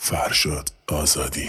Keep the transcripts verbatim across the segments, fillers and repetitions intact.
فرشاد آزادی.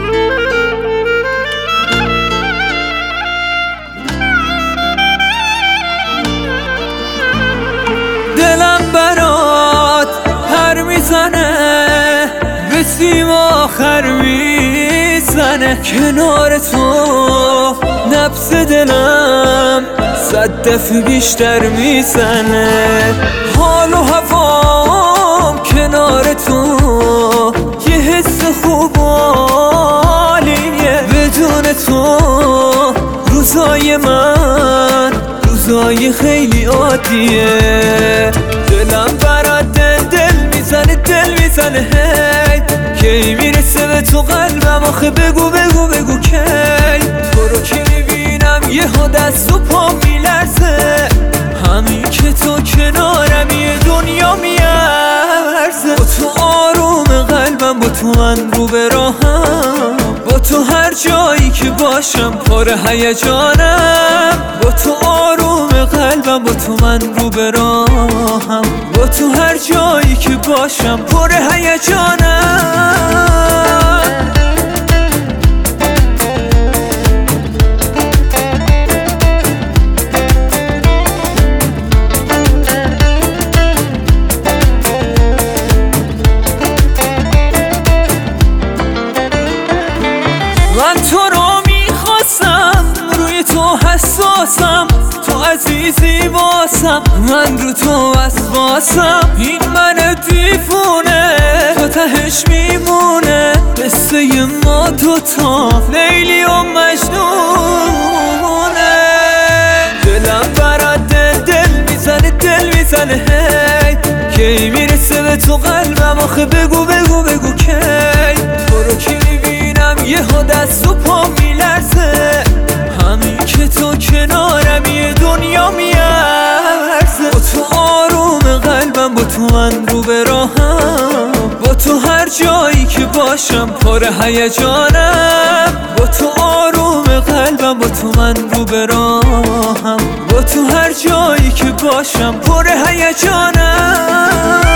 دلم برات پر میزنه، به سیم آخر میزنه. کنار تو نبض دلم صد دفعه بیشتر میزنه. حال و هوام کنار تو یه حس خوب و عالیه. بدون تو روزای من روزای خیلی عادیه. دلم برات دل دل میزنه دل میزنه هی. کی میرسه به تو قلبم آخه بگو بگو بگو کی. تو رو که میبینم یهو دست و پا میلرزه. همین که تو کنارم یه دنیا میارزه. با تو آروم قلبم، با تو من رو به راهم. با تو هر جایی که باشم پر هیجانم. با تو آروم قلبم، با تو من رو به راهم. با تو هر جایی که باشم پر هیجانم. من تو رو میخواستم، روی تو حساسم. تو عزیزی واسم، من رو تو وسواسم. این من دیوونه تو تهش میمونه. قصه ما دوتا لیلی و مجنونه. دلم برات دل دل میزنه دل میزنه هی. کی میرسه به تو قلبم آخه بگو بگو بگو کی. تو رو که میبینم یهو دست و پا میلرزه. همین که تو کنارم یه دنیا میارزه. با تو آروم قلبم، با تو من رو به راهم. با تو هر جایی که باشم پر هیجانم. با تو آروم قلبم، با تو من رو به راهم. با تو هر جایی که باشم پر هیجانم.